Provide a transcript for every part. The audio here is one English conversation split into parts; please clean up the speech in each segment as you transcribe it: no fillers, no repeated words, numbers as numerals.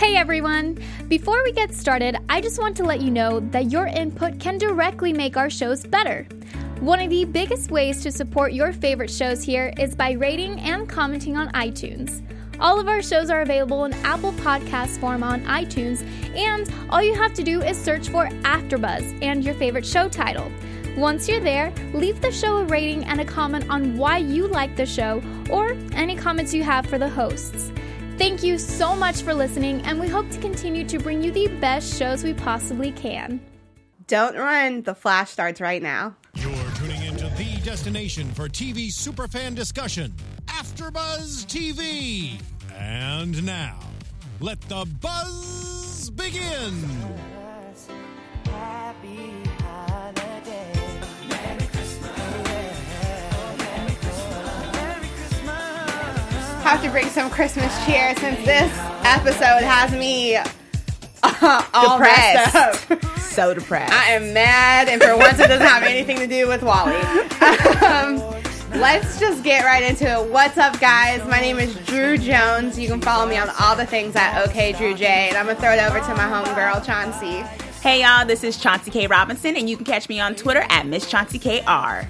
Hey everyone! Before we get started, I just want to let you know that your input can directly make our shows better. One of the biggest ways to support your favorite shows here is by rating and commenting on iTunes. All of our shows are available in Apple Podcast form on iTunes, and all you have to do is search for AfterBuzz and your favorite show title. Once you're there, leave the show a rating and a comment on why you like the show or any comments you have for the hosts. Thank you so much for listening, and we hope to continue to bring you the best shows we possibly can. Don't run. The Flash starts right now. You're tuning into the destination for TV superfan discussion, AfterBuzz TV. And now, let the buzz begin. Have to bring some Christmas cheer since this episode has me all depressed. messed up. So depressed. I am mad, and for once it doesn't have anything to do with Wally. Let's just get right into it. What's up, guys? My name is Drew Jones. You can follow me on all the things at OKDrewJ, and I'm going to throw it over to my homegirl, Chauncey. Hey, y'all. This is Chauncey K. Robinson, and you can catch me on Twitter at Miss Chauncey KR.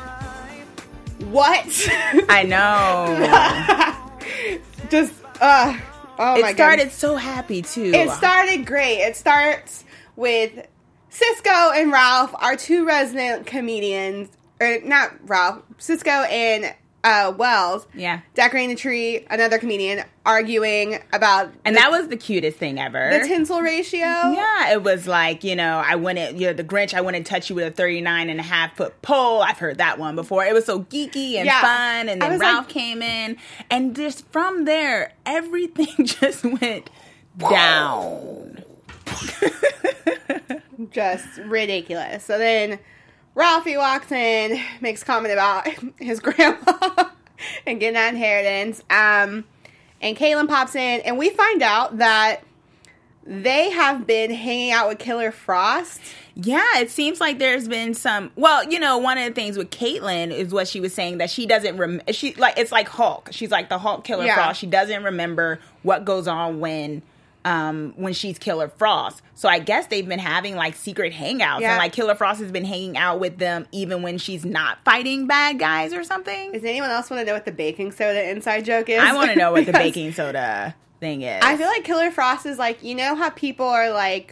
What? I know. Just, oh my God. It started so happy, too. It started great. It starts with Cisco and Ralph, our two resident comedians, or not Ralph, Cisco and Wells. Yeah. Decorating the tree, another comedian, arguing about... And that was the cutest thing ever. The tinsel ratio. Yeah, it was like, the Grinch, I wouldn't touch you with a 39.5-foot pole. I've heard that one before. It was so geeky and fun, and then Ralph came in, and just from there, everything just went down. Just ridiculous. So then Ralphie walks in, makes a comment about his grandma and getting that inheritance. And Caitlin pops in, and we find out that they have been hanging out with Killer Frost. Yeah, it seems like there's been some... Well, one of the things with Caitlin is what she was saying, that she doesn't... it's like Hulk. She's like the Hulk Killer Frost. She doesn't remember what goes on when she's Killer Frost. So I guess they've been having like secret hangouts, and like Killer Frost has been hanging out with them even when she's not fighting bad guys or something. Does anyone else want to know what the baking soda inside joke is? I want to know what the baking soda thing is. I feel like Killer Frost is like, how people are like,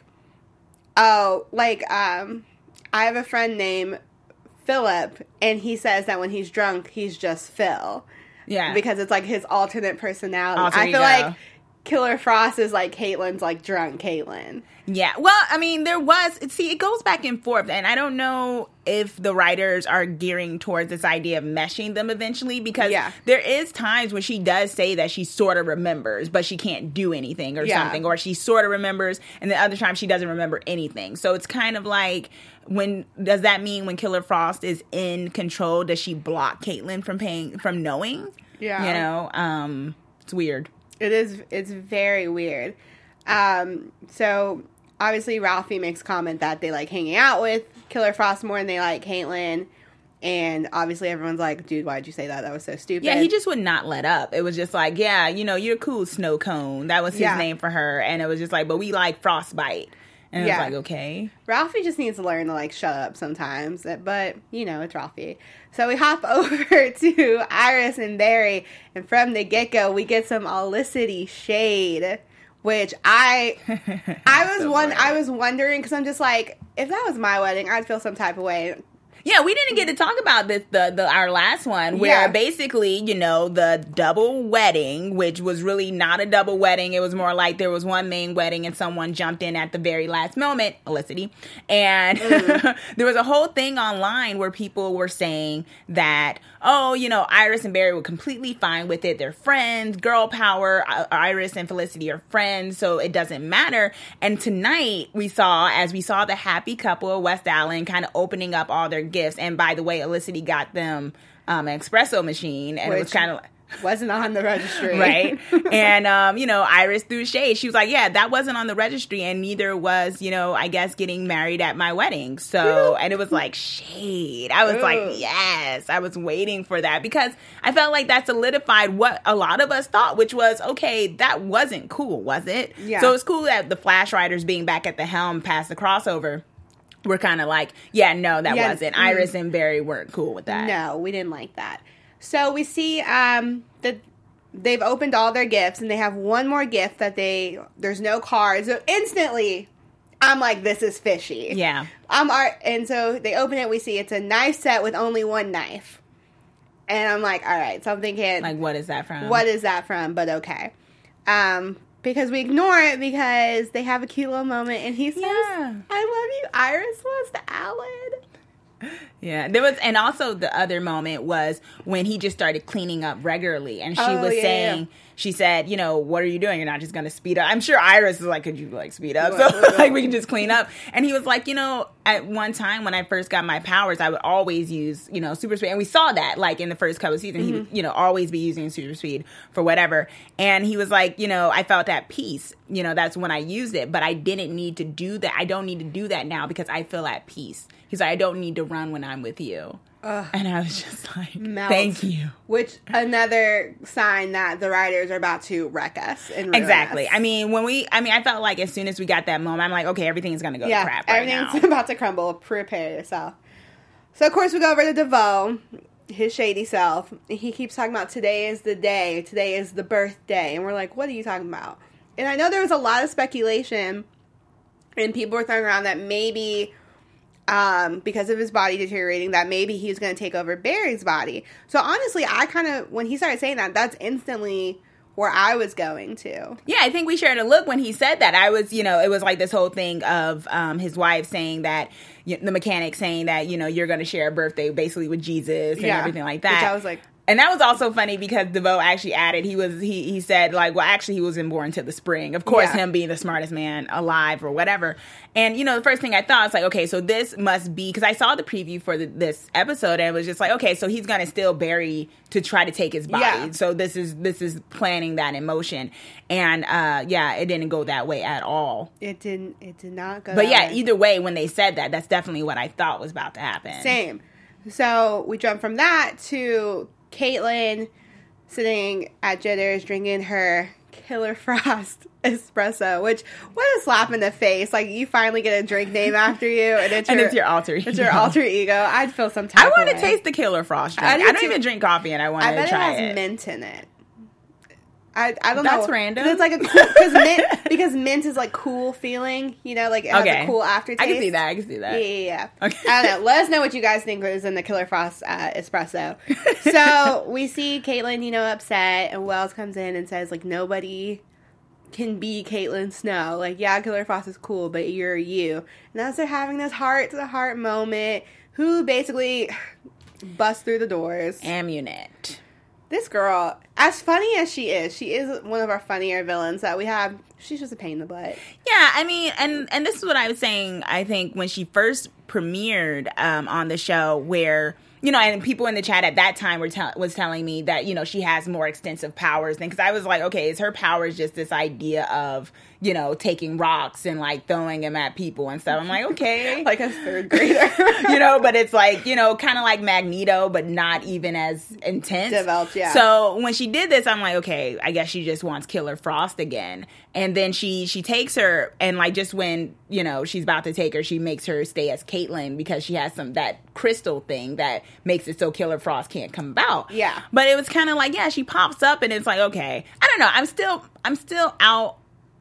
I have a friend named Philip, and he says that when he's drunk, he's just Phil. Yeah. Because it's like his alternate personality. Alter I feel ego. like Killer Frost is like Caitlin's like drunk Caitlin. Yeah. Well, I mean, it goes back and forth, and I don't know if the writers are gearing towards this idea of meshing them eventually, because there is times when she does say that she sort of remembers, but she can't do anything or something, or she sort of remembers, and the other time she doesn't remember anything. So it's kind of like, does that mean when Killer Frost is in control, does she block Caitlin from knowing? Yeah. It's weird. It is. It's very weird. So obviously Ralphie makes a comment that they like hanging out with Killer Frost more than they like Caitlin. And obviously everyone's like, dude, why'd you say that? That was so stupid. Yeah, he just would not let up. It was just like, you're cool, Snow Cone. That was his name for her. And it was just like, but we like Frostbite. And it was like, okay. Ralphie just needs to learn to, like, shut up sometimes. But, it's Ralphie. So we hop over to Iris and Barry. And from the get-go, we get some Olicity shade. Which I was wondering, because I'm just like, if that was my wedding, I'd feel some type of way. Yeah, we didn't get to talk about this, our last one, where basically, the double wedding, which was really not a double wedding. It was more like there was one main wedding and someone jumped in at the very last moment, Olicity. And there was a whole thing online where people were saying that, Iris and Barry were completely fine with it. They're friends, girl power. Iris and Felicity are friends, so it doesn't matter. And tonight, we saw the happy couple of West Allen kind of opening up all their gifts. And by the way, Olicity got them an espresso machine, and it was kind of wasn't on the registry. Right. And, Iris threw shade. She was like, yeah, that wasn't on the registry, and neither was, I guess getting married at my wedding. So, and it was like shade. I was like, yes, I was waiting for that because I felt like that solidified what a lot of us thought, which was, okay, that wasn't cool, was it? Yeah. So it's cool that the Flash writers being back at the helm past the crossover, we're kind of like, yeah, no, that wasn't. Iris and Barry weren't cool with that. No, we didn't like that. So we see that they've opened all their gifts, and they have one more gift that there's no cards. So instantly, I'm like, this is fishy. Yeah. And so they open it. We see it's a knife set with only one knife, and I'm like, all right. So I'm thinking, like, what is that from? What is that from? But okay. Because we ignore it because they have a cute little moment, and he says, "I love you, Iris." Was the Allen? Yeah, there was, and also the other moment was when he just started cleaning up regularly, and she was saying, she said, what are you doing? You're not just going to speed up. I'm sure Iris is like, could you speed up? So we can just clean up. And he was like, at one time when I first got my powers, I would always use, super speed. And we saw that like in the first couple of seasons, he would, always be using super speed for whatever. And he was like, I felt at peace. That's when I used it, but I didn't need to do that. I don't need to do that now because I feel at peace. He's like, I don't need to run when I'm with you. And I was just like, thank you. Which another sign that the writers are about to wreck us. And exactly. Us. I felt like as soon as we got that moment, I'm like, okay, everything's going to go to crap right now. Everything's about to crumble. Prepare yourself. So, of course, we go over to DeVoe, his shady self. He keeps talking about today is the day. Today is the birthday. And we're like, what are you talking about? And I know there was a lot of speculation, and people were throwing around that maybe... because of his body deteriorating, that maybe he's going to take over Barry's body. So honestly, when he started saying that, that's instantly where I was going to. Yeah, I think we shared a look when he said that. I was, it was like this whole thing of his wife saying that, the mechanic saying that, you're going to share a birthday basically with Jesus and everything like that. Which I was like... And that was also funny because DeVoe actually added, he said, like, well, actually, he wasn't born till the spring. Of course, him being the smartest man alive or whatever. And, the first thing I thought was like, okay, so this must be, because I saw the preview for this episode, and it was just like, okay, so he's going to steal Barry to try to take his body. Yeah. So this is planning that in motion. And, it didn't go that way at all. It did not go But that way. Either way, when they said that, that's definitely what I thought was about to happen. Same. So we jump from that to... Caitlin sitting at Jitter's drinking her Killer Frost espresso, which, what a slap in the face. Like, you finally get a drink name after you, and it's your alter ego. It's your alter ego. I'd feel some type I want to taste the Killer Frost drink. I don't even drink coffee, and I want to try it. I bet it has mint in it. I don't know. That's random. It's like a cool, because mint is like cool feeling, like it has a cool aftertaste. I can see that. Yeah. Okay. I don't know. Let us know what you guys think is in the Killer Frost espresso. So we see Caitlin, upset, and Wells comes in and says, like, nobody can be Caitlin Snow. Like, yeah, Killer Frost is cool, but you're you. And as they're having this heart-to-heart moment, who basically busts through the doors. Amunet. This girl, as funny as she is one of our funnier villains that we have. She's just a pain in the butt. Yeah, and this is what I was saying, I think, when she first premiered on the show, where, and people in the chat at that time was telling me that, she has more extensive powers than, because I was like, okay, is her powers just this idea of, taking rocks and, like, throwing them at people and stuff? I'm like, okay. Like a third grader. But it's like, kind of like Magneto, but not even as intense. Developed, yeah. So when she did this, I'm like, okay, I guess she just wants Killer Frost again. And then she takes her, and, like, just when, she's about to take her, she makes her stay as Caitlin because she has that crystal thing that makes it so Killer Frost can't come about. Yeah. But it was kind of like, yeah, she pops up, and it's like, okay. I don't know. I'm still out.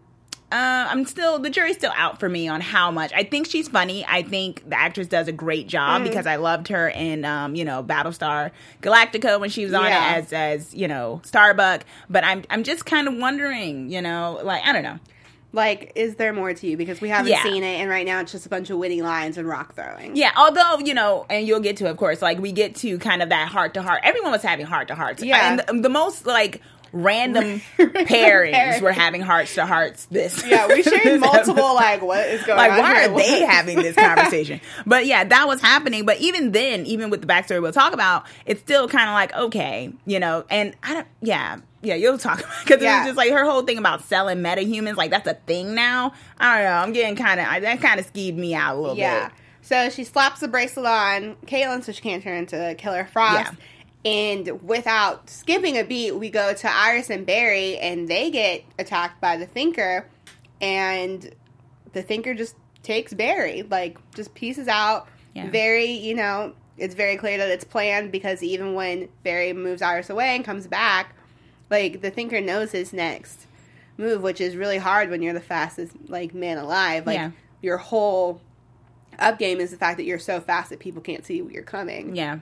The jury's still out for me on how much. I think she's funny. I think the actress does a great job because I loved her in, Battlestar Galactica when she was on it as Starbuck. But I'm just kind of wondering, like, I don't know. Like, is there more to you? Because we haven't seen it, and right now it's just a bunch of witty lines and rock throwing. Yeah, although, and you'll get to, of course, like, we get to kind of that heart-to-heart. Everyone was having heart-to-hearts. Yeah. And the most, like, random pairings were having hearts to hearts. Yeah, we shared multiple, like, what is going on? Why are they having this conversation? But yeah, that was happening. But even then, even with the backstory we'll talk about, it's still kind of like, okay, and I don't, yeah, you'll talk about it. Because it was just like her whole thing about selling metahumans, like that's a thing now. I don't know, I'm getting that kind of skeeved me out a little bit. Yeah. So she slaps the bracelet on Caitlin so she can't turn into Killer Frost. Yeah. And without skipping a beat, we go to Iris and Barry, and they get attacked by the Thinker. And the Thinker just takes Barry, like, just pieces out. Yeah. Very, it's very clear that it's planned, because even when Barry moves Iris away and comes back, like, the Thinker knows his next move, which is really hard when you're the fastest, like, man alive. Like, your whole up game is the fact that you're so fast that people can't see you're coming. Yeah.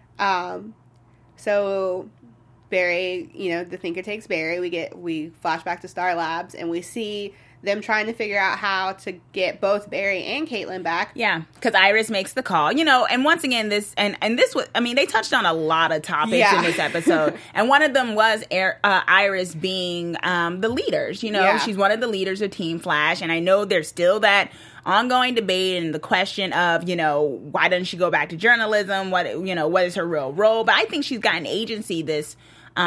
So Barry, the Thinker takes Barry. We flash back to Star Labs, and we see them trying to figure out how to get both Barry and Caitlin back. Yeah, because Iris makes the call, and once again, this was, they touched on a lot of topics in this episode, and one of them was Iris being the leaders. She's one of the leaders of Team Flash, and I know there's still that ongoing debate and the question of, why doesn't she go back to journalism? What is her real role? But I think she's gotten agency this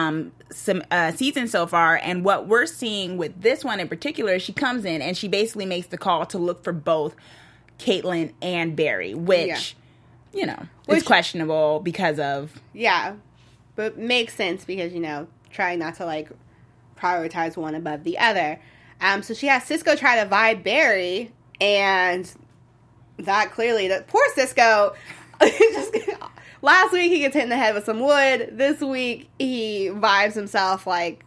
season so far, and what we're seeing with this one in particular is she comes in and she basically makes the call to look for both Caitlin and Barry, which is questionable because of but makes sense because trying not to like prioritize one above the other. So she has Cisco try to vibe Barry, and that clearly, poor Cisco, just last week he gets hit in the head with some wood. This week he vibes himself like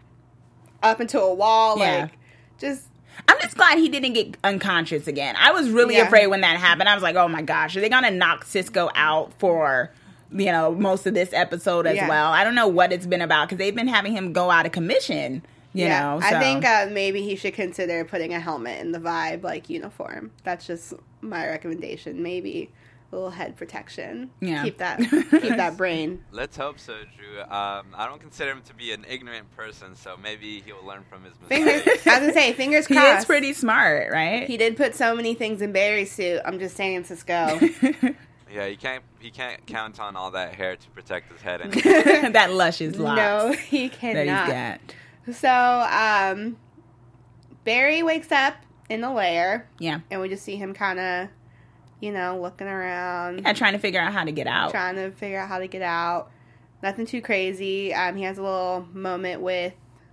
up into a wall. Yeah. I'm just glad he didn't get unconscious again. I was really afraid when that happened. I was like, oh my gosh, are they gonna knock Cisco out for most of this episode as well? I don't know what it's been about, because they've been having him go out of commission. So. I think maybe he should consider putting a helmet in the vibe like uniform. That's just my recommendation. Maybe a little head protection. Yeah. Keep that brain. Let's hope so, Drew. I don't consider him to be an ignorant person, so maybe he'll learn from his mistakes. I was gonna say, fingers crossed. He is pretty smart, right? He did put so many things in Barry's suit. I'm just saying, Cisco. Yeah, he can't count on all that hair to protect his head. That luscious locks. No, he cannot. That he's got. So, Barry wakes up in the lair. Yeah. And we just see him kind of, looking around. And trying to figure out how to get out. Nothing too crazy. He has a little moment with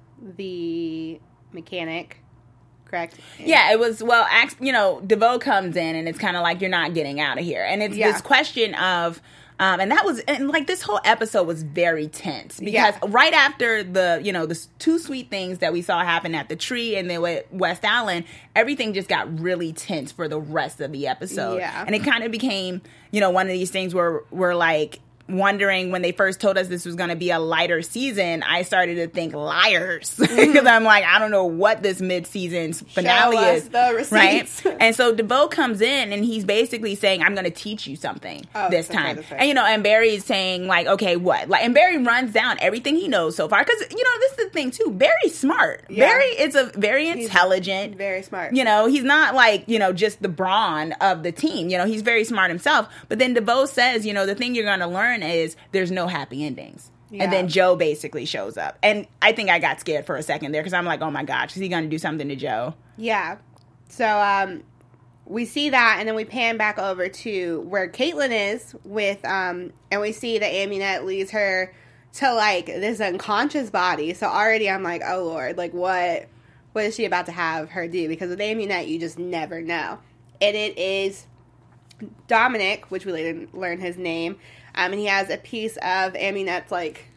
the mechanic, correct? Yeah, it was, DeVoe comes in and it's kind of like, you're not getting out of here. And it's this question of... this whole episode was very tense because right after the two sweet things that we saw happen at the tree and then with West Allen, everything just got really tense for the rest of the episode. Yeah. And it kind of became, one of these things where we're like, wondering when they first told us this was going to be a lighter season, I started to think liars because I'm like, I don't know what this mid-season finale is, right? And so DeVoe comes in and he's basically saying, I'm going to teach you something this time. And and Barry's saying like, okay, what? Like, and Barry runs down everything he knows so far because this is the thing too. Barry's smart. Yeah. Barry is a very intelligent, very smart. He's not like just the brawn of the team. He's very smart himself. But then DeVoe says, the thing you're going to learn is there's no happy endings. Yeah. And then Joe basically shows up. And I think I got scared for a second there because I'm like, oh my gosh, is he going to do something to Joe? Yeah. So we see that, and then we pan back over to where Caitlin is with, and we see that Amunet leads her to like this unconscious body. So already I'm like, oh Lord, like what is she about to have her do? Because with Amunet, you just never know. And it is Dominic, which we later learn his name. And he has a piece of Amunet's, like,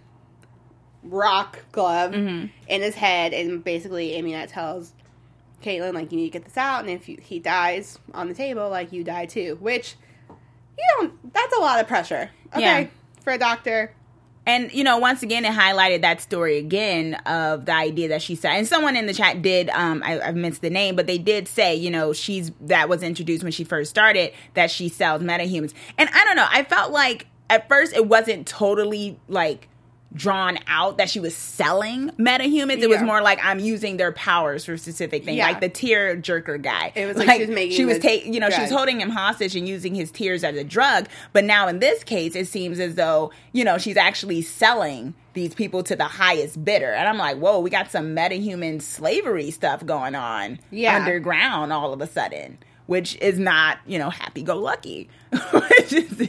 rock glove in his head. And basically, Amunet tells Caitlin, like, you need to get this out. And if he dies on the table, like, you die too. Which, that's a lot of pressure. Okay, for a doctor. And, once again, it highlighted that story again of the idea that she said. And someone in the chat did, I've missed the name, but they did say, that was introduced when she first started, that she sells metahumans. And I don't know, I felt like, at first, it wasn't totally, like, drawn out that she was selling metahumans. It was more like, I'm using their powers for specific things, like the tear jerker guy. It was like she was making she was holding him hostage and using his tears as a drug. But now in this case, it seems as though, you know, she's actually selling these people to the highest bidder. And I'm like, whoa, we got some metahuman slavery stuff going on underground all of a sudden, which is not, you know, happy-go-lucky. Which is,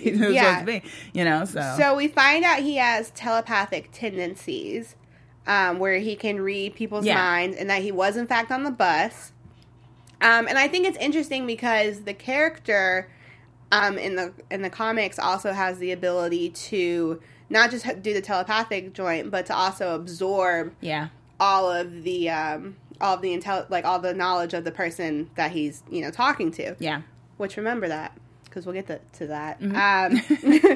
you know, So we find out he has telepathic tendencies, where he can read people's minds, and that he was, in fact, on the bus. And I think it's interesting because the character in the comics also has the ability to not just do the telepathic joint, but to also absorb all of the all the knowledge of the person that he's, you know, talking to. Yeah. Which, remember that, because we'll get to that. Mm-hmm.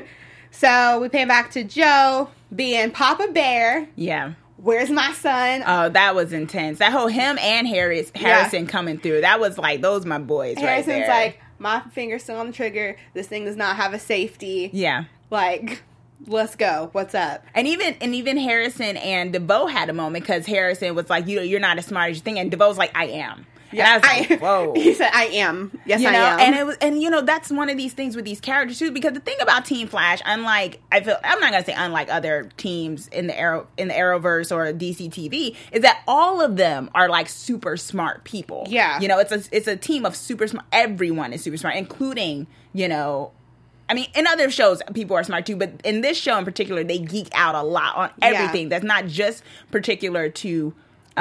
So we pan back to Joe being Papa Bear. Yeah. Where's my son? Oh, that was intense. That whole him and Harrison coming through. That was like, those my boys right there. Harrison's like, my finger's still on the trigger. This thing does not have a safety. Yeah. Like, let's go. What's up? And even Harrison and DeVoe had a moment, because Harrison was like, you're not as smart as you think. And DeVoe's like, I am. Yeah, and I was like, whoa. He said, I am. Yes, you I know, am. And you know, that's one of these things with these characters too, because the thing about Team Flash, I'm not gonna say unlike other teams in the Arrowverse or DC TV, is that all of them are like super smart people. Yeah. You know, it's a team of super smart. Everyone is super smart, including, you know, I mean, in other shows, people are smart too, but in this show in particular, they geek out a lot on everything. That's not just particular to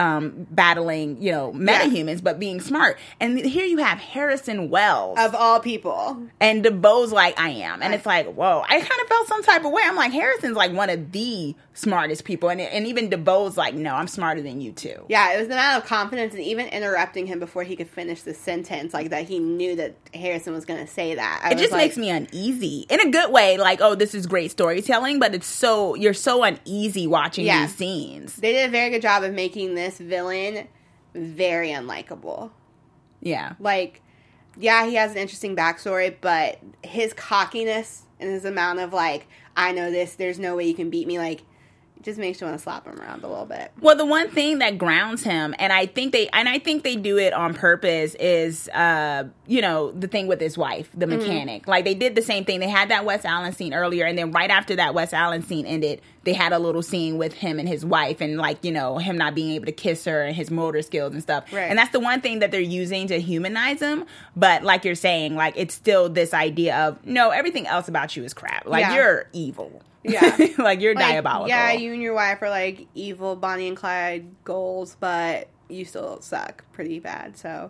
battling, you know, metahumans, but being smart. And here you have Harrison Wells. Of all people. And DeVoe's like, I am. And it's like, whoa. I kind of felt some type of way. I'm like, Harrison's like one of the smartest people. And even DeVoe's like, no, I'm smarter than you too. Yeah, it was the amount of confidence, and even interrupting him before he could finish the sentence, like that he knew that Harrison was going to say that. It just makes me uneasy. In a good way, like, oh, this is great storytelling, but you're so uneasy watching these scenes. They did a very good job of making this villain very unlikable. Yeah. Like, yeah, he has an interesting backstory, but his cockiness and his amount of, like, I know this, there's no way you can beat me, like, it just makes you want to slap him around a little bit. Well, the one thing that grounds him, and I think they do it on purpose, is, you know, the thing with his wife, the mechanic. Like, they did the same thing. They had that Wes Allen scene earlier, and then right after that Wes Allen scene ended, they had a little scene with him and his wife, and, like, you know, him not being able to kiss her and his motor skills and stuff. Right. And that's the one thing that they're using to humanize him. But like you're saying, like, it's still this idea of, no, everything else about you is crap. Like, you're evil. Yeah. Like, you're diabolical. Yeah, you and your wife are, like, evil Bonnie and Clyde goals, but you still suck pretty bad. So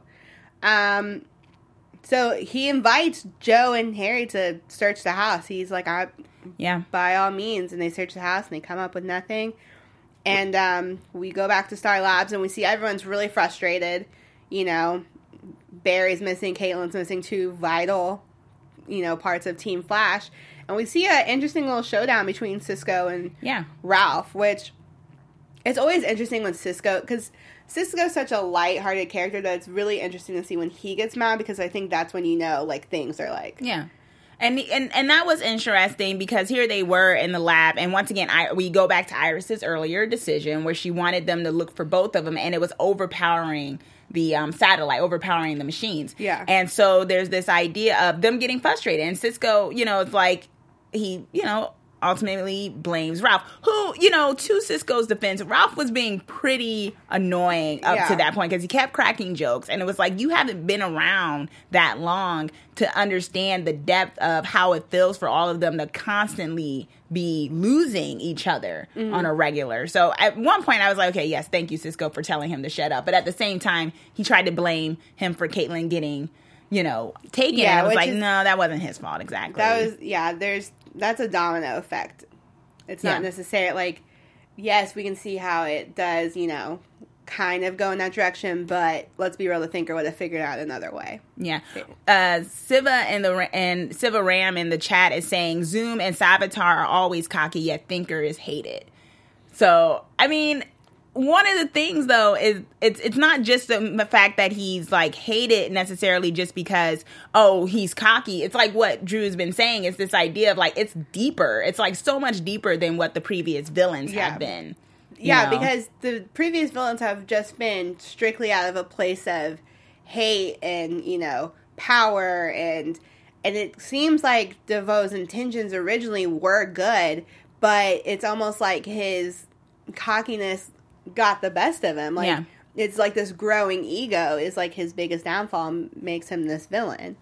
he invites Joe and Harry to search the house. He's like, by all means. And they search the house, and they come up with nothing. And we go back to Star Labs, and we see everyone's really frustrated. You know, Barry's missing, Caitlin's missing, two vital, you know, parts of Team Flash. And we see an interesting little showdown between Cisco and Ralph, which it's always interesting when Cisco, because Cisco's such a light-hearted character that it's really interesting to see when he gets mad, because I think that's when you know, like, things are like... Yeah. And that was interesting, because here they were in the lab, and once again, we go back to Iris's earlier decision where she wanted them to look for both of them, and it was overpowering the satellite, overpowering the machines. Yeah. And so there's this idea of them getting frustrated, and Cisco, you know, it's like, he, you know, ultimately blames Ralph, who, you know, to Cisco's defense, Ralph was being pretty annoying up to that point, because he kept cracking jokes, and it was like, you haven't been around that long to understand the depth of how it feels for all of them to constantly be losing each other on a regular. So at one point I was like, okay, yes, thank you, Cisco, for telling him to shut up. But at the same time, he tried to blame him for Caitlin getting, you know, taken. Yeah, I was like, no, that wasn't his fault exactly. That was, that's a domino effect. It's not necessarily, like, yes, we can see how it does, you know, kind of go in that direction, but let's be real, the Thinker would have figured out another way. Yeah. Siva and Siva Ram in the chat is saying, Zoom and Savitar are always cocky, yet Thinker is hated. So, I mean, one of the things, though, is it's not just the fact that he's, like, hated necessarily just because, oh, he's cocky. It's like what Drew's been saying is this idea of, like, it's deeper. It's, like, so much deeper than what the previous villains have been. Yeah, because the previous villains have just been strictly out of a place of hate and, you know, power, and it seems like DeVoe's intentions originally were good, but it's almost like his cockiness got the best of him. Like, it's like this growing ego is like his biggest downfall and makes him this villain.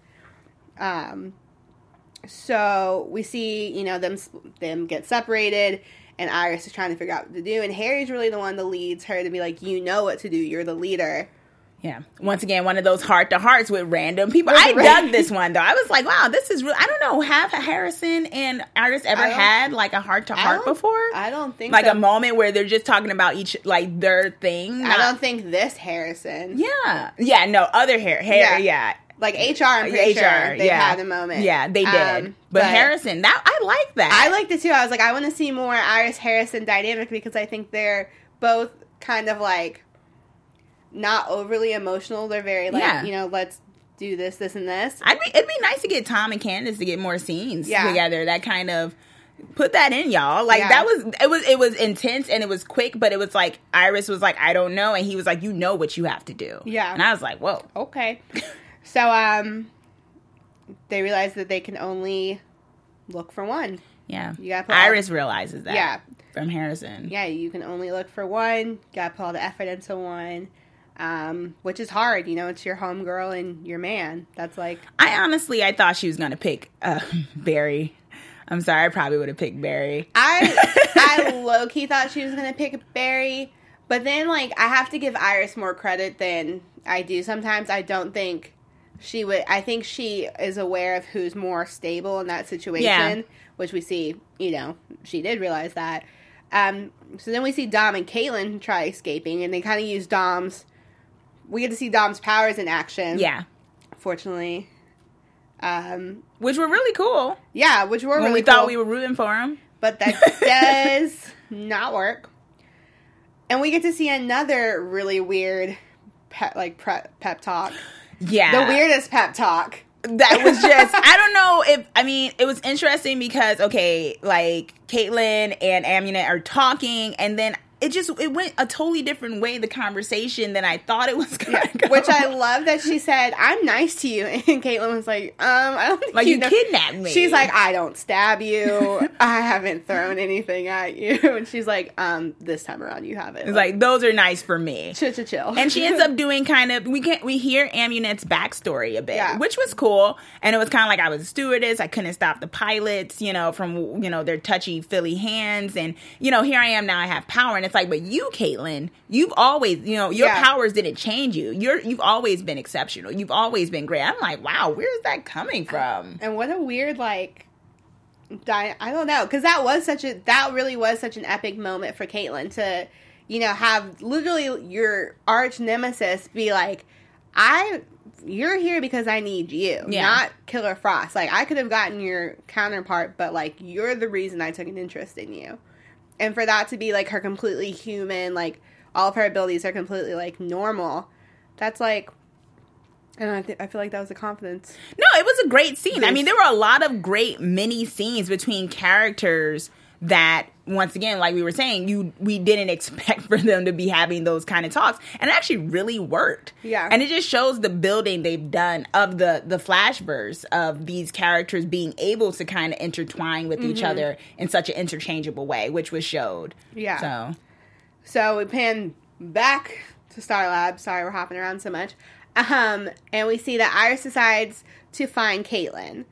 So we see, you know, them get separated, and Iris is trying to figure out what to do, and Harry's really the one that leads her to be like, you know what to do, you're the leader. Yeah. Once again, one of those heart-to-hearts with random people. I dug this one, though. I was like, wow, this is real. I don't know, have Harrison and Iris ever had, like, a heart-to-heart before? I don't think like so. a moment where they're just talking about each, like, their thing? I don't think this Harrison. Yeah. Yeah, no, other yeah. Like, HR, I'm pretty sure they had a moment. Yeah, they did. But Harrison, I like that. I liked it, too. I was like, I want to see more Iris-Harrison dynamic, because I think they're both kind of, like, not overly emotional. They're very, like, you know, let's do this, this, and this. It'd be nice to get Tom and Candace to get more scenes together. That kind of put that in, y'all. Like, that it was intense and it was quick, but it was like Iris was like, I don't know, and he was like, you know what you have to do. Yeah. And I was like, whoa. Okay. So they realize that they can only look for one. Yeah. You gotta put Iris realizes that. Yeah. From Harrison. Yeah, you can only look for one. You gotta put all the effort into one. Which is hard, you know, it's your homegirl and your man. That's like... I thought she was going to pick Barry. I'm sorry, I probably would have picked Barry. I low-key thought she was going to pick Barry, but then, like, I have to give Iris more credit than I do sometimes. I don't think she would... I think she is aware of who's more stable in that situation, which we see, you know, she did realize that. So then we see Dom and Caitlin try escaping, and they kind of use Dom's... We get to see Dom's powers in action. Yeah. Fortunately. Which were really cool. Yeah, which were really cool. When we thought we were rooting for him. But that does not work. And we get to see another really weird pep talk. Yeah. The weirdest pep talk. That was just, I don't know if, I mean, it was interesting because, okay, like, Caitlin and Amunet are talking, and then it went a totally different way, the conversation, than I thought it was going to go. Which I love that she said, I'm nice to you. And Caitlin was like, I don't think you kidnapped me. She's like, I don't stab you. I haven't thrown anything at you. And she's like, this time around you haven't. It's like, those are nice for me. Chill. And she ends up doing kind of, we hear Amunet's backstory a bit, which was cool. And it was kind of like, I was a stewardess. I couldn't stop the pilots, you know, from, you know, their touchy-feely hands. And, you know, here I am now, I have power. And it's like, but you, Caitlin, you've always, you know, your powers didn't change you. You've always been exceptional. You've always been great. I'm like, wow, where's that coming from? And what a weird, like, I don't know, because that really was such an epic moment for Caitlin to, you know, have literally your arch nemesis be like, you're here because I need you, not Killer Frost. Like, I could have gotten your counterpart, but, like, you're the reason I took an interest in you. And for that to be, like, her completely human, like, all of her abilities are completely, like, normal, that's, like, I don't know, I feel like that was a confidence. No, it was a great scene. I mean, there were a lot of great mini scenes between characters that, once again, like we were saying, we didn't expect for them to be having those kind of talks. And it actually really worked. Yeah. And it just shows the building they've done of the Flashverse, of these characters being able to kind of intertwine with each other in such an interchangeable way, which was showed. Yeah. So we pan back to Star Lab. Sorry, we're hopping around so much. And we see that Iris decides to find Caitlin,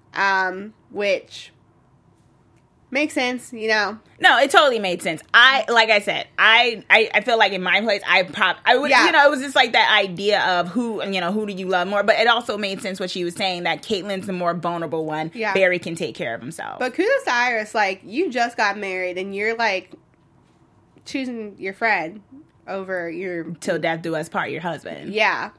which... makes sense, you know. No, it totally made sense. Like I said, I feel like in my place, I would, you know, it was just like that idea of who do you love more? But it also made sense what she was saying, that Caitlin's the more vulnerable one. Yeah. Barry can take care of himself. But kudos to Iris, like, you just got married and you're, like, choosing your friend over your... Till death do us part, your husband. Yeah.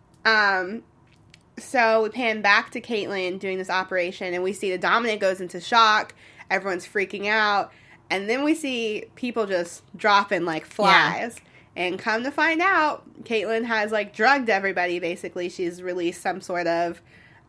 So we pan back to Caitlin doing this operation, and we see that Dominic goes into shock. Everyone's freaking out. And then we see people just dropping like flies. And come to find out, Caitlyn has, like, drugged everybody, basically. She's released some sort of,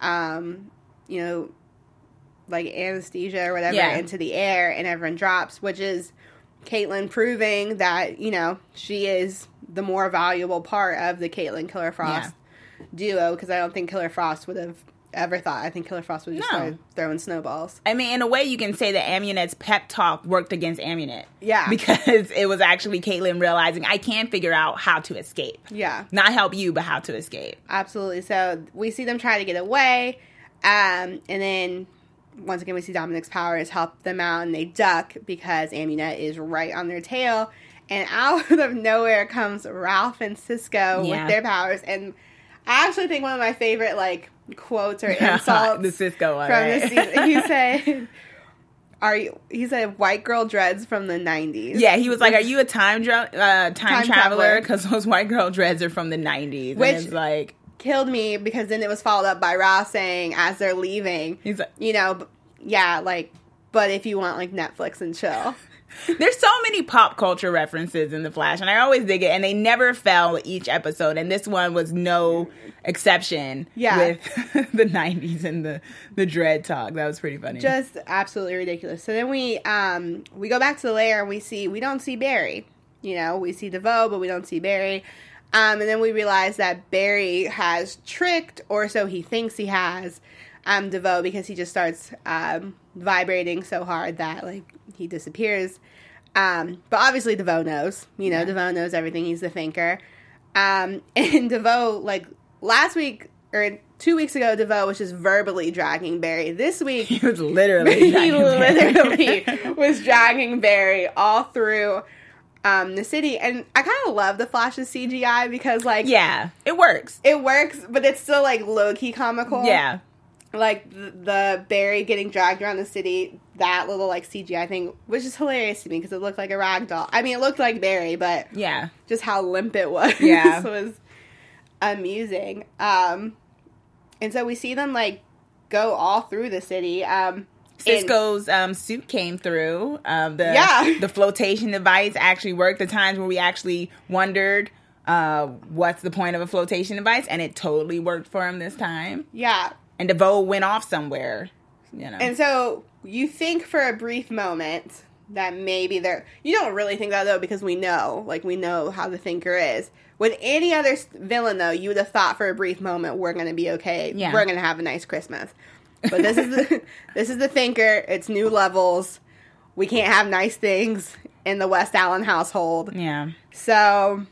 you know, like, anesthesia or whatever into the air, and everyone drops, which is Caitlyn proving that, you know, she is the more valuable part of the Caitlyn Killer Frost duo, because I don't think Killer Frost would have ever thought. I think Killer Frost would just start throwing snowballs. I mean, in a way, you can say that Amunet's pep talk worked against Amunet. Yeah. Because it was actually Caitlyn realizing, I can figure out how to escape. Yeah. Not help you, but how to escape. Absolutely. So we see them try to get away, and then once again we see Dominic's powers help them out, and they duck because Amunet is right on their tail. And out of nowhere comes Ralph and Cisco with their powers, and I actually think one of my favorite, like, quotes or insults the Cisco one, from right? this season. He said white girl dreads from the 90s. Yeah, he was like, are you a time traveler? Because those white girl dreads are from the 90s. Which and it's like, killed me, because then it was followed up by Ralph saying, as they're leaving, he's like, you know, yeah, like, but if you want, like, Netflix and chill. There's so many pop culture references in The Flash, and I always dig it, and they never fail each episode, and this one was no exception with the 90s and the dread talk. That was pretty funny. Just absolutely ridiculous. So then we go back to the lair, and we don't see Barry. You know, we see DeVoe, but we don't see Barry. And then we realize that Barry has tricked, or so he thinks he has, DeVoe, because he just starts vibrating so hard that, like, he disappears. But obviously DeVoe knows. You know, DeVoe knows everything. He's the thinker. And DeVoe, like, last week, or 2 weeks ago, DeVoe was just verbally dragging Barry. This week, he was literally was dragging Barry all through the city. And I kind of love the Flash's CGI because, like... Yeah, it works. It works, but it's still, like, low-key comical. Yeah. Like, the Barry getting dragged around the city, that little, like, CGI thing, which is hilarious to me because it looked like a rag doll. I mean, it looked like Barry, but just how limp it was was amusing. And so we see them, like, go all through the city. Cisco's suit came through. The flotation device actually worked. The times where we actually wondered what's the point of a flotation device, and it totally worked for him this time. Yeah. And DeVoe went off somewhere, you know. And so you think for a brief moment that maybe they're... You don't really think that, though, because we know how the thinker is. With any other villain, though, you would have thought for a brief moment, we're going to be okay. Yeah. We're going to have a nice Christmas. But this is the thinker. It's new levels. We can't have nice things in the West Allen household. Yeah. So,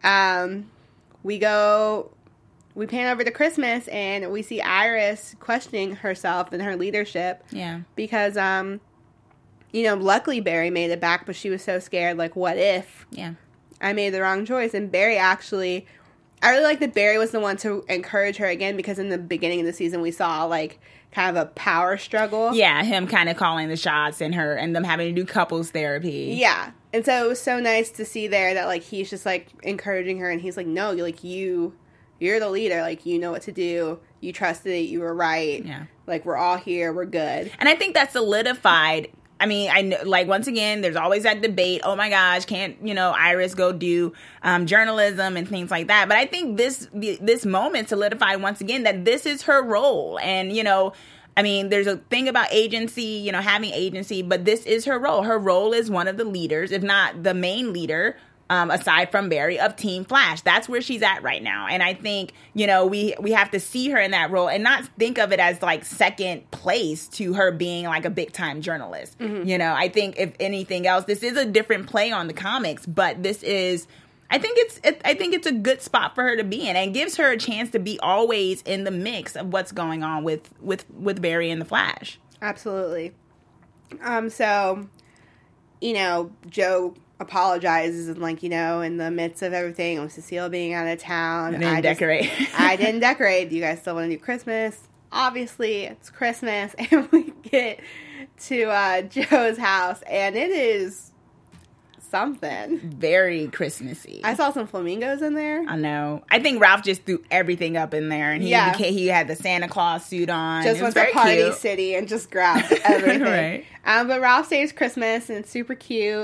we pan over to Christmas, and we see Iris questioning herself and her leadership. Yeah. Because, you know, luckily Barry made it back, but she was so scared, like, what if I made the wrong choice? And Barry actually... I really like that Barry was the one to encourage her again, because in the beginning of the season we saw, like, kind of a power struggle. Yeah, him kind of calling the shots and them having to do couples therapy. Yeah. And so it was so nice to see there that, like, he's just, like, encouraging her, and he's like, no, like, you're the leader. Like, you know what to do. You trusted it. You were right. Yeah. Like, we're all here. We're good. And I think that solidified. I mean, I know, like, once again, there's always that debate. Oh my gosh, can't, you know, Iris go do journalism and things like that? But I think this moment solidified once again that this is her role. And, you know, I mean, there's a thing about agency, you know, having agency, but this is her role. Her role is one of the leaders, if not the main leader, aside from Barry, of Team Flash. That's where she's at right now. And I think, you know, we have to see her in that role and not think of it as, like, second place to her being, like, a big-time journalist. Mm-hmm. You know, I think, if anything else, this is a different play on the comics, but this is... I think it's a good spot for her to be in, and gives her a chance to be always in the mix of what's going on with Barry and the Flash. Absolutely. So, you know, Joe apologizes, and, like, you know, in the midst of everything, with Cecile being out of town, I didn't decorate. Do you guys still want to do Christmas? Obviously, it's Christmas, and we get to Joe's house, and it is something very Christmassy. I saw some flamingos in there. I know. I think Ralph just threw everything up in there, and he had the Santa Claus suit on. Just went to Party City and just grabbed everything. Right. But Ralph saves Christmas, and it's super cute.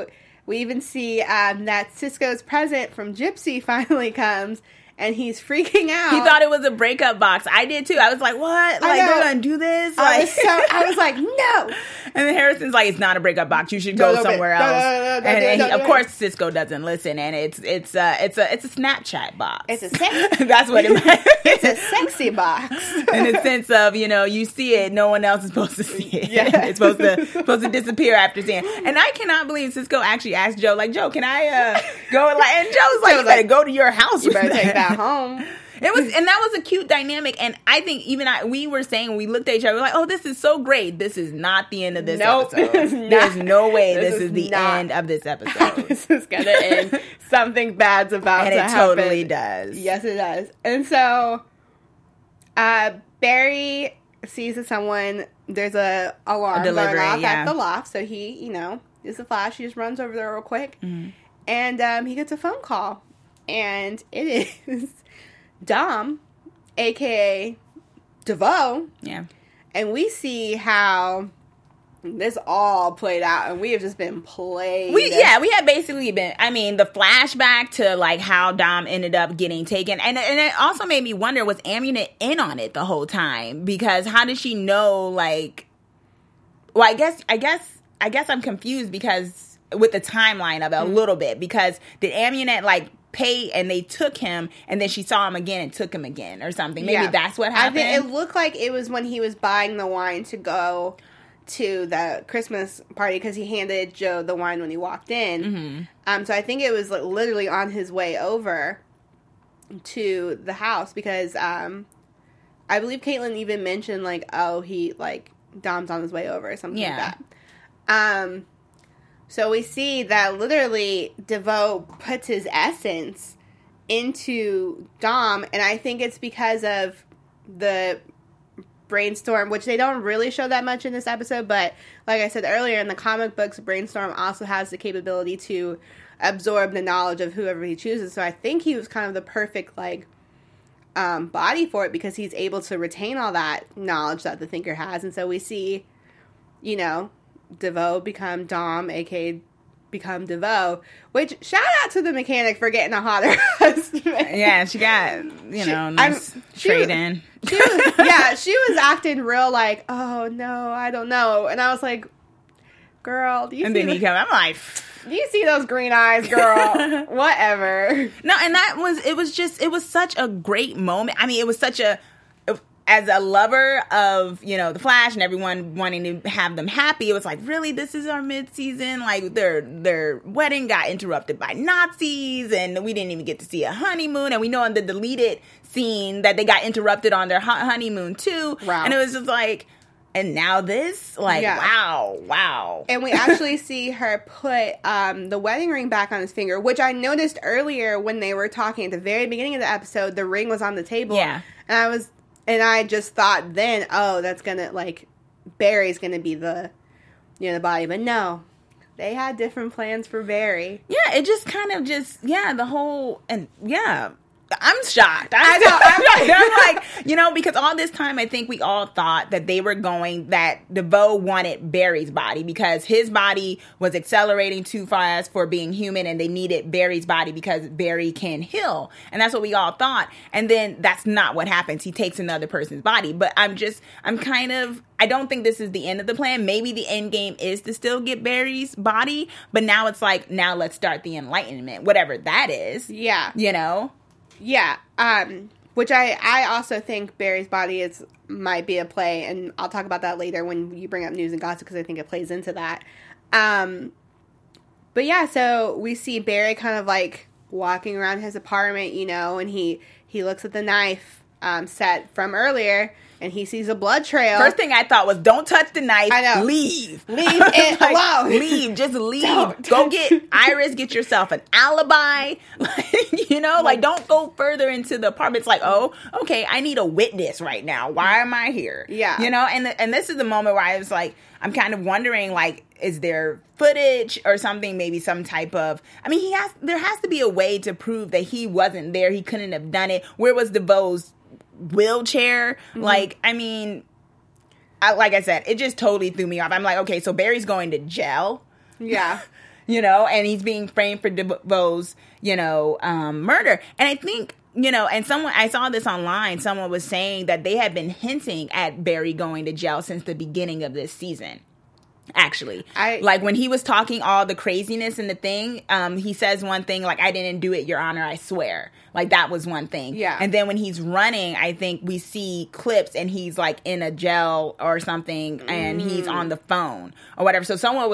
We even see that Cisco's present from Gypsy finally comes, and he's freaking out. He thought it was a breakup box. I did too. I was like, what? Like, they're going to do this? Like, I was like, no. And then Harrison's like, it's not a breakup box. You should go somewhere else. And of course, Cisco doesn't listen. And it's a Snapchat box. It's a sexy. That's what it meant. It's a sexy box. In the sense of, you see it, no one else is supposed to see it. Yeah. It's supposed to disappear after seeing it. And I cannot believe Cisco actually asked Joe, like, Joe, can I go? And Joe's like, you better go to your house. You better take that home. It was, and that was a cute dynamic. And I think we were saying, we looked at each other, we were like, oh, this is so great. This is not the end of this episode. There's no way this is the end of this episode. This is going to end. Something bad's about to happen. And it totally does. Yes, it does. And so, Barry sees that there's a alarm going off at the loft. So he, is a flash. He just runs over there real quick. Mm-hmm. And he gets a phone call. And it is Dom, a.k.a. DeVoe. Yeah. And we see how this all played out, and we have just been played. We had basically been, the flashback to, like, how Dom ended up getting taken. And it also made me wonder, was Amunet in on it the whole time? Because how did she know, like... Well, I guess I'm confused because... with the timeline of it a little bit, because did Amunet, like, pay and they took him, and then she saw him again and took him again or something? Maybe that's what happened. I think it looked like it was when he was buying the wine to go to the Christmas party, because he handed Joe the wine when he walked in. Mm-hmm. So I think it was, like, literally on his way over to the house, because I believe Caitlin even mentioned, like, oh, he, like, Dom's on his way over or something like that. So we see that literally DeVoe puts his essence into Dom, and I think it's because of the brainstorm, which they don't really show that much in this episode, but like I said earlier, in the comic books, Brainstorm also has the capability to absorb the knowledge of whoever he chooses. So I think he was kind of the perfect, like, body for it, because he's able to retain all that knowledge that the Thinker has. And so we see, DeVoe become Dom, a.k.a. become DeVoe, which, shout out to the mechanic for getting a hotter husband. Yeah, she got, nice trade-in. She was acting real like, oh, no, I don't know. And I was like, girl, do you and see... And then he come, I'm like... Do you see those green eyes, girl? Whatever. No, and it was such a great moment. It was such a... As a lover of, the Flash and everyone wanting to have them happy, it was like, really, this is our mid-season? Like, their wedding got interrupted by Nazis, and we didn't even get to see a honeymoon, and we know in the deleted scene that they got interrupted on their honeymoon, too. Wow. And it was just like, and now this? Like, wow. And we actually see her put the wedding ring back on his finger, which I noticed earlier when they were talking at the very beginning of the episode, the ring was on the table. Yeah. And I just thought then, oh, that's gonna, like, Barry's gonna be the body. But no, they had different plans for Barry. Yeah, it just kind of the whole, and yeah. I'm shocked. I know. I'm like, because all this time I think we all thought that that DeVoe wanted Barry's body because his body was accelerating too fast for being human, and they needed Barry's body because Barry can heal. And that's what we all thought. And then that's not what happens. He takes another person's body. But I don't think this is the end of the plan. Maybe the end game is to still get Barry's body, but now it's like, now let's start the Enlightenment, whatever that is. Yeah. Yeah, which I also think Barry's body might be a play, and I'll talk about that later when you bring up news and gossip, because I think it plays into that. But yeah, so we see Barry kind of like walking around his apartment, and he looks at the knife set from earlier, and he sees a blood trail. First thing I thought was, don't touch the knife. I know. Leave it alone. Leave. Just leave. Go get Iris. Get yourself an alibi. Don't go further into the apartment. It's like, oh, okay, I need a witness right now. Why am I here? Yeah. And this is the moment where I was like, I'm kind of wondering, like, is there footage or something? Maybe some type of... there has to be a way to prove that he wasn't there. He couldn't have done it. Where was DeVoe's wheelchair? Mm-hmm. Like I said, it just totally threw me off. I'm like, okay, so Barry's going to jail. Yeah. and he's being framed for DeVoe's, murder. And I think, and I saw this online, someone was saying that they had been hinting at Barry going to jail since the beginning of this season. Actually, like when he was talking all the craziness in the thing, he says one thing like, "I didn't do it, Your Honor, I swear." Like that was one thing. Yeah. And then when he's running, I think we see clips and he's like in a jail or something, and he's on the phone or whatever. So someone,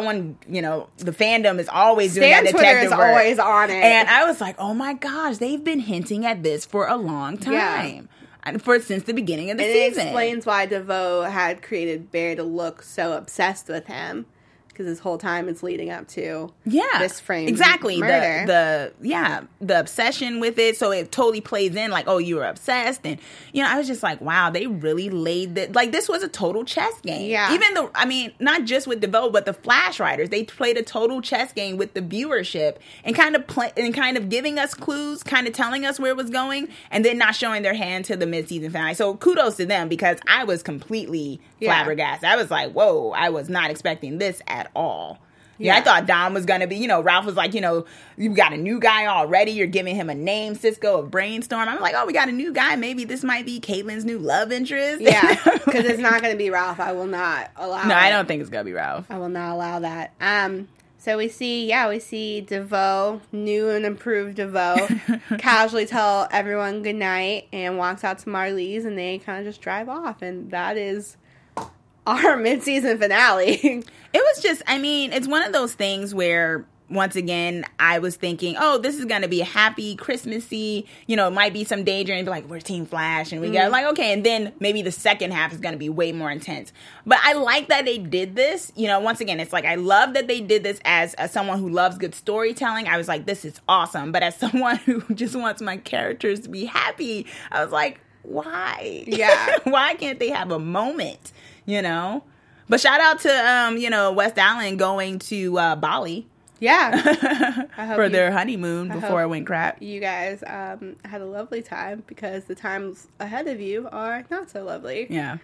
the fandom is always doing that. Twitter is always on it, and I was like, oh my gosh, they've been hinting at this for a long time. Yeah. Since the beginning of the season. It explains why DeVoe had created Barry to look so obsessed with him, because this whole time it's leading up to this framed murder. The obsession with it, so it totally plays in like, oh, you were obsessed, and I was just like, wow, they really laid that. Like this was a total chess game. Yeah, even not just with DeVoe, but the Flash writers, they played a total chess game with the viewership and kind of giving us clues, kind of telling us where it was going, and then not showing their hand to the mid-season finale. So kudos to them, because I was completely flabbergasted. I was like, whoa, I was not expecting this at all. I thought Dom was gonna be, Ralph was like, you've got a new guy already, you're giving him a name, Cisco of Brainstorm. I'm like, oh, we got a new guy, maybe this might be Caitlin's new love interest. Yeah, because it's not gonna be Ralph. I will not allow I don't think it's gonna be Ralph. I will not allow that. So we see DeVoe, new and improved DeVoe, casually tell everyone goodnight and walks out to Marlies, and they kind of just drive off, and that is our mid-season finale. It was just, it's one of those things where, once again, I was thinking, oh, this is going to be a happy, Christmassy, it might be some danger, and be like, we're Team Flash, and we get like, okay, and then maybe the second half is going to be way more intense. But I like that they did this. Once again, it's like, I love that they did this as someone who loves good storytelling. I was like, this is awesome. But as someone who just wants my characters to be happy, I was like, why? Yeah. Why can't they have a moment, But shout out to, West Allen going to Bali. Yeah. For their honeymoon before it went crap. You guys had a lovely time, because the times ahead of you are not so lovely. Yeah.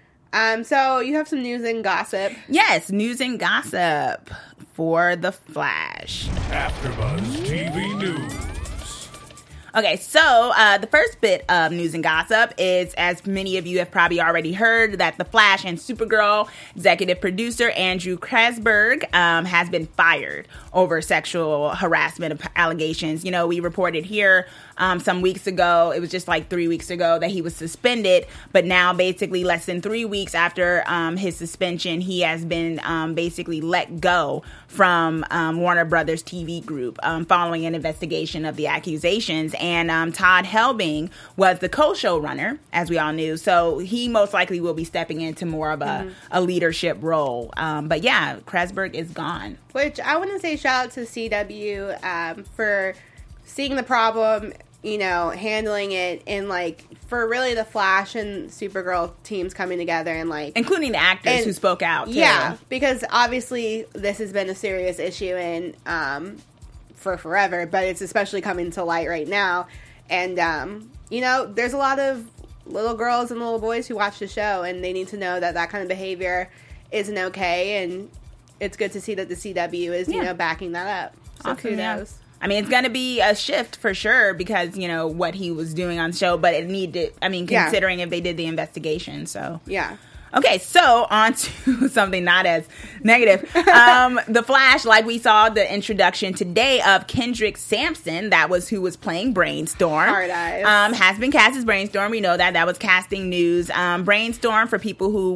So you have some news and gossip. Yes, news and gossip for The Flash. AfterBuzz TV News. Okay, so the first bit of news and gossip is, as many of you have probably already heard, that The Flash and Supergirl executive producer Andrew Kreisberg has been fired over sexual harassment allegations. We reported here some weeks ago, it was just like 3 weeks ago, that he was suspended, but now basically less than 3 weeks after his suspension, he has been basically let go from Warner Brothers TV Group following an investigation of the accusations. And Todd Helbing was the co-showrunner, as we all knew, so he most likely will be stepping into more of a leadership role. But yeah, Kreisberg is gone. Which I want to say shout out to CW for seeing the problem, handling it, and for really the Flash and Supergirl teams coming together, and including the actors who spoke out too. Yeah, because obviously this has been a serious issue and for forever, but it's especially coming to light right now. And there's a lot of little girls and little boys who watch the show, and they need to know that kind of behavior isn't okay, and it's good to see that the CW is backing that up. So awesome, kudos. Yeah. It's going to be a shift for sure, because, what he was doing on the show, but it needed, considering if they did the investigation, so. Yeah. Okay, so on to something not as negative. The Flash, like we saw the introduction today of Kendrick Sampson, that was who was playing Brainstorm. Hard eyes. Has been cast as Brainstorm. We know that was casting news. Brainstorm, for people who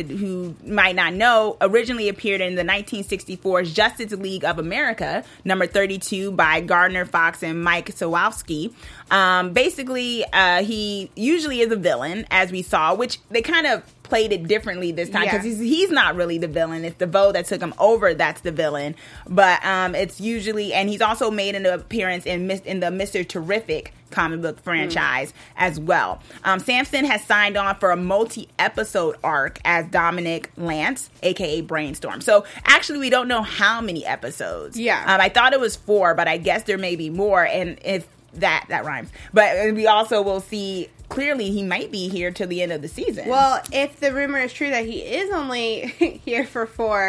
might not know, originally appeared in the 1964 Justice League of America, number 32 by Gardner Fox and Mike Sawowski. Basically, he usually is a villain, as we saw, which they kind of played it differently this time, because he's not really the villain. It's DeVoe that took him over that's the villain. But it's usually, and he's also made an appearance in the Mr. Terrific comic book franchise as well. Sampson has signed on for a multi-episode arc as Dominic Lance, aka Brainstorm. So actually, we don't know how many episodes. Yeah. I thought it was 4, but I guess there may be more. And if that rhymes. But we also will see, clearly he might be here till the end of the season. Well, if the rumor is true that he is only here for 4,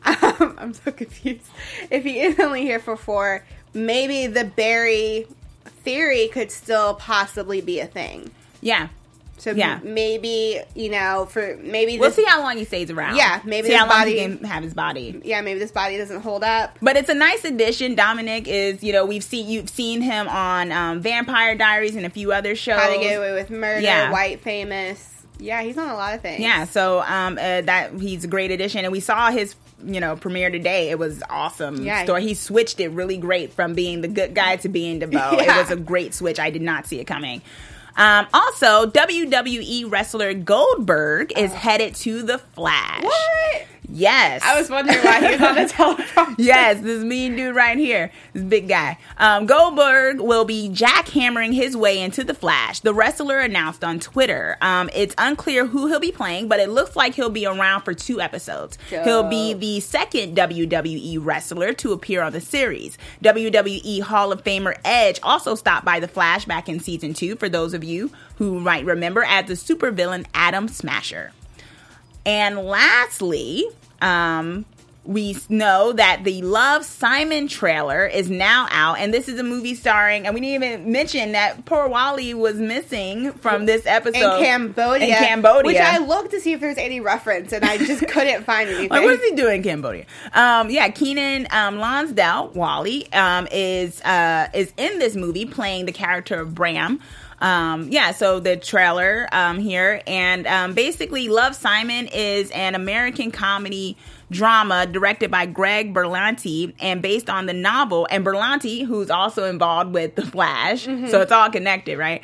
I'm so confused. If he is only here for 4, maybe the Barry theory could still possibly be a thing. Yeah. So maybe, we'll see how long he stays around. Yeah, maybe see his how long body he can have his body. Yeah, maybe this body doesn't hold up. But it's a nice addition. Dominic is, you've seen him on Vampire Diaries and a few other shows. How to Get Away with Murder, White Famous. Yeah, he's on a lot of things. Yeah, so that he's a great addition, and we saw his premiere today. It was awesome. Yeah, story. He switched it really great from being the good guy to being DeVoe. Yeah. It was a great switch. I did not see it coming. Also, WWE wrestler Goldberg is headed to The Flash. What? Yes. I was wondering why he was on the teleprompter. Yes, this mean dude right here. This big guy. Goldberg will be jackhammering his way into The Flash. The wrestler announced on Twitter. It's unclear who he'll be playing, but it looks like he'll be around for 2 episodes. Dope. He'll be the second WWE wrestler to appear on the series. WWE Hall of Famer Edge also stopped by The Flash back in season 2, for those of you who might remember, as the supervillain Atom Smasher. And lastly, we know that the Love, Simon trailer is now out, and this is a movie starring, and we didn't even mention that poor Wally was missing from this episode. In Cambodia. Which I looked to see if there's any reference, and I just couldn't find anything. Like, what is he doing in Cambodia? Kenan Lonsdale, Wally, is in this movie playing the character of Bram. So the trailer here, and basically Love, Simon is an American comedy drama directed by Greg Berlanti and based on the novel, and Berlanti, who's also involved with The Flash, so it's all connected, right?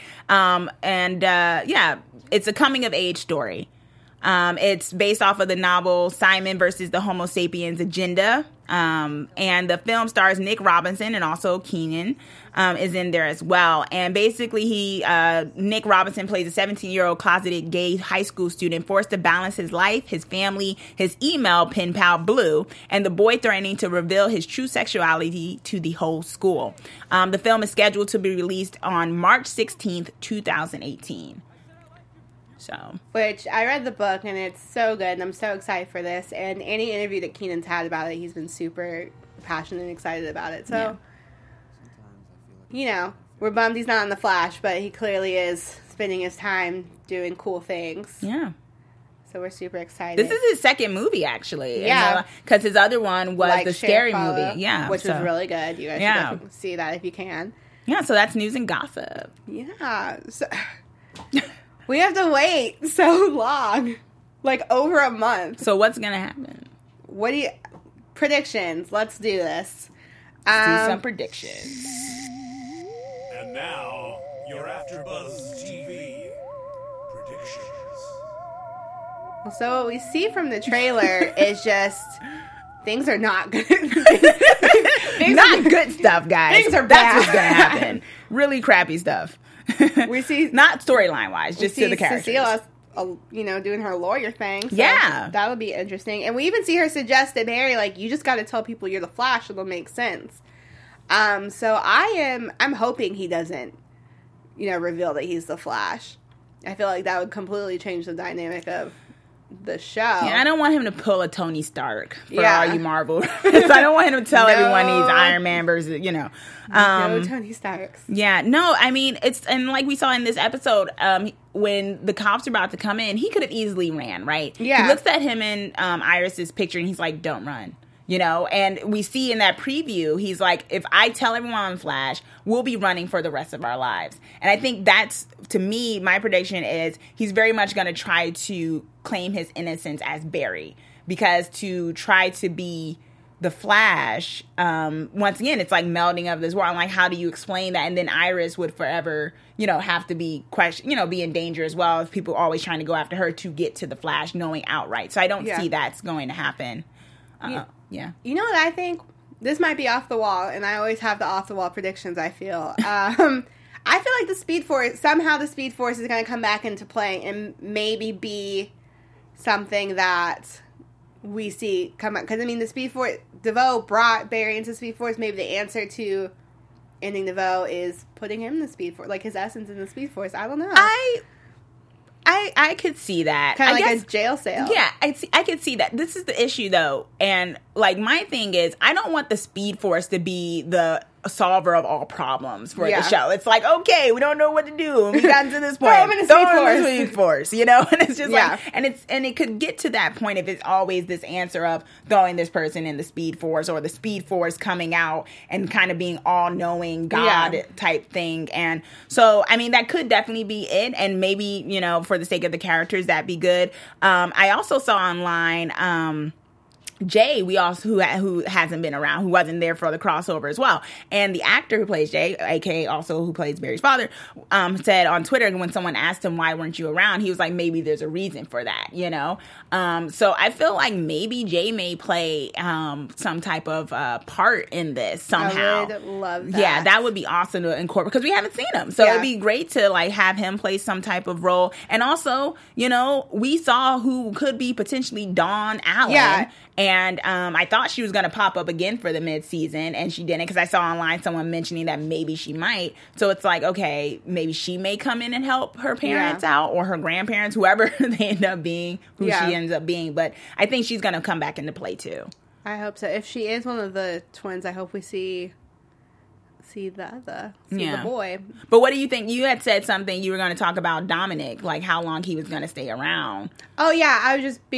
It's a coming of age story. It's based off of the novel Simon versus the Homo Sapiens Agenda. And the film stars Nick Robinson, and also Kenan is in there as well. And basically Nick Robinson plays a 17-year-old closeted gay high school student forced to balance his life, his family, his email pen pal Blue, and the boy threatening to reveal his true sexuality to the whole school. The film is scheduled to be released on March 16th, 2018. Which I read the book, and it's so good, and I'm so excited for this. And any interview that Kenan's had about it, he's been super passionate and excited about it. So, we're bummed he's not in The Flash, but he clearly is spending his time doing cool things. Yeah. So we're super excited. This is his second movie, actually. Yeah. Because his other one was the scary Sheriff movie. Yeah. Which was really good. You guys should see that if you can. Yeah, so that's news and gossip. Yeah. So... We have to wait so long. Like, over a month. So what's going to happen? Predictions. Let's do this. Let's do some predictions. And now, your AfterBuzz TV predictions. So what we see from the trailer is just... Things are not good. Not good stuff, guys. Things are bad. That's what's going to happen. Really crappy stuff. We see, not storyline wise, just to the characters. Cecile, doing her lawyer thing. So yeah, that would be interesting. And we even see her suggest to Barry, like, you just got to tell people you're the Flash, it'll make sense. So I'm hoping he doesn't, reveal that he's the Flash. I feel like that would completely change the dynamic of the show. Yeah, I don't want him to pull a Tony Stark for all you Marvel. I don't want him to tell everyone he's Iron Man versus, no Tony Starks. Yeah, no, I mean, and like we saw in this episode, when the cops are about to come in, he could have easily ran, right? Yeah. He looks at him in Iris's picture and he's like, don't run. And we see in that preview, he's like, if I tell everyone on Flash, we'll be running for the rest of our lives. And I think that's, to me, my prediction is he's very much going to try to claim his innocence as Barry. Because to try to be the Flash, once again, it's like melding of this world. I'm like, how do you explain that? And then Iris would forever, have to be be in danger as well, as people always trying to go after her to get to the Flash, knowing outright. So I don't see that's going to happen. Yeah. You know what I think? This might be off the wall, and I always have the off the wall predictions, I feel. I feel like the Speed Force is going to come back into play and maybe be something that we see come up. Because, the Speed Force, DeVoe brought Barry into Speed Force. Maybe the answer to ending DeVoe is putting him in the Speed Force, like his essence in the Speed Force. I don't know. I I could see that. Kind of like a jail sale. Yeah, I could see that. This is the issue, though. And, like, my thing is, I don't want the Speed Force to be the solver of all problems for the show. It's like, okay, we don't know what to do, and we got to this point. Throw him in the Speed Force, you know? And it's just like, and it could get to that point if it's always this answer of throwing this person in the Speed Force, or the Speed Force coming out and kind of being all-knowing God type thing. And so, I mean, that could definitely be it, and maybe, you know, for the sake of the characters, that'd be good. I also saw online, Jay, who hasn't been around, who wasn't there for the crossover as well. And the actor who plays Jay, aka also who plays Barry's father, said on Twitter when someone asked him, why weren't you around? He was like, maybe there's a reason for that, you know? So I feel like maybe Jay may play some type of part in this somehow. I would love that. Yeah, that would be awesome to incorporate, because we haven't seen him. So it'd be great to, like, have him play some type of role. And also, you know, we saw who could be potentially Dawn Allen. Yeah. And I thought she was going to pop up again for the mid-season, and she didn't, because I saw online someone mentioning that maybe she might. So it's like, okay, maybe she may come in and help her parents out, or her grandparents, whoever they end up being, she ends up being. But I think she's going to come back into play, too. I hope so. If she is one of the twins, I hope we see the boy. But what do you think? You had said something, you were going to talk about Dominic, like how long he was going to stay around. Oh, yeah. I was just,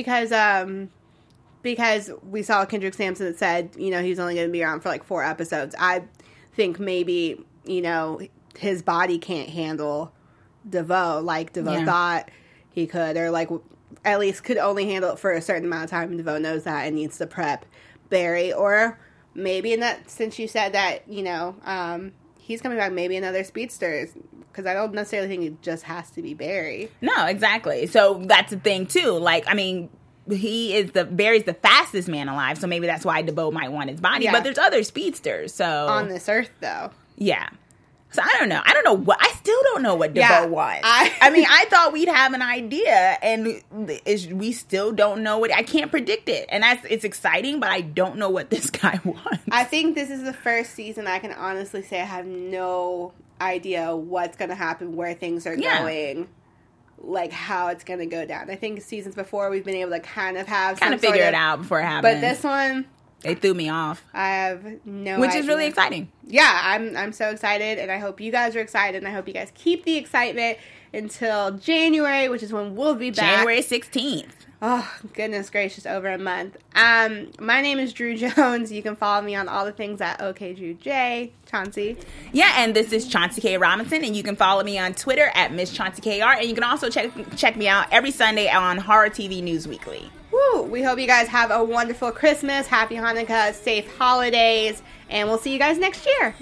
because we saw Kendrick Sampson that said, you know, he's only going to be around for like 4 episodes. I think maybe, you know, his body can't handle DeVoe like DeVoe thought he could, or like at least could only handle it for a certain amount of time. And DeVoe knows that and needs to prep Barry. Or maybe since you said that, you know, he's coming back, maybe another speedster, because I don't necessarily think it just has to be Barry. No, exactly. So that's the thing too. Like, I mean, Barry's the fastest man alive, so maybe that's why DeVoe might want his body. Yeah. But there's other speedsters, so on this earth, though. Yeah. So I don't know. I still don't know what DeVoe wants. I mean, I thought we'd have an idea, and we still don't know what. I can't predict it, and it's exciting, but I don't know what this guy wants. I think this is the first season I can honestly say I have no idea what's going to happen, where things are going. Like, how it's going to go down. I think seasons before we've been able to kind of figure it out before it happens. But this one, they threw me off. I have no idea. Which is really exciting. Yeah, I'm so excited, and I hope you guys are excited, and I hope you guys keep the excitement until January, which is when we'll be back. January 16th. Oh, goodness gracious, over a month. My name is Drew Jones. You can follow me on all the things at OKDrewJ. Chauncey. Yeah, and this is Chauncey K. Robinson, and you can follow me on Twitter at Miss Chauncey KR, and you can also check me out every Sunday on Horror TV News Weekly. Woo! We hope you guys have a wonderful Christmas, happy Hanukkah, safe holidays, and we'll see you guys next year.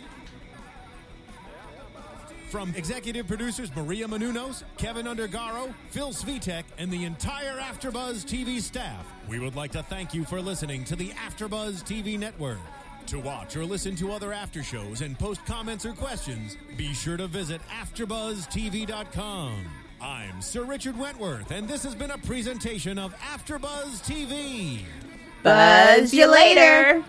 From executive producers Maria Menounos, Kevin Undergaro, Phil Svitek, and the entire AfterBuzz TV staff, we would like to thank you for listening to the AfterBuzz TV network. To watch or listen to other after shows and post comments or questions, be sure to visit AfterBuzzTV.com. I'm Sir Richard Wentworth, and this has been a presentation of AfterBuzz TV. Buzz you later.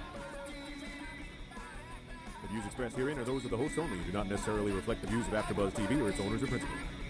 The views expressed herein are those of the hosts only and do not necessarily reflect the views of AfterBuzz TV or its owners or principals.